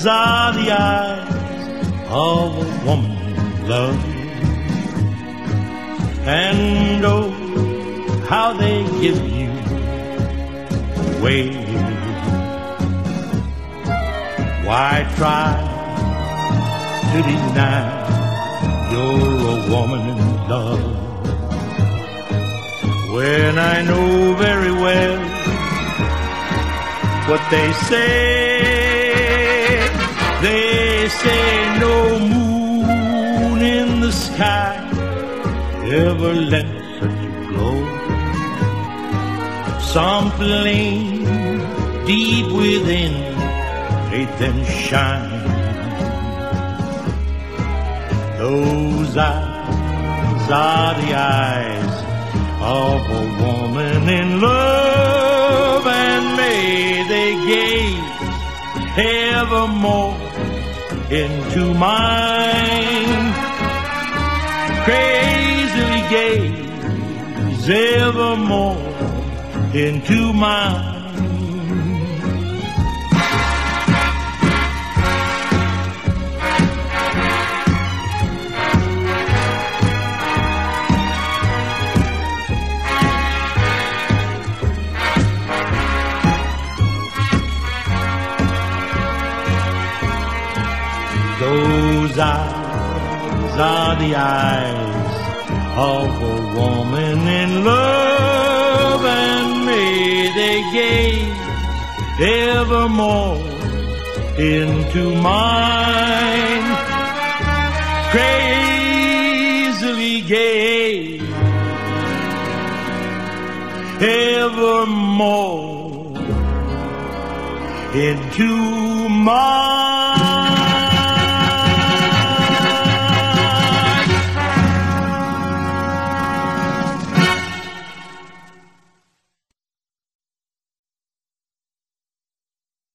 Those are the eyes of a woman in love. And oh, how they give you away. Why try to deny you're a woman in love, when I know very well what they say? They say no moon in the sky ever let such a glow. Something deep within made them shine. Those eyes are the eyes of a woman in love, and may they gaze evermore into mine. Crazily gaze evermore into mine. Those eyes are the eyes of a woman in love, and may they gaze evermore into mine. Crazily gaze evermore into mine.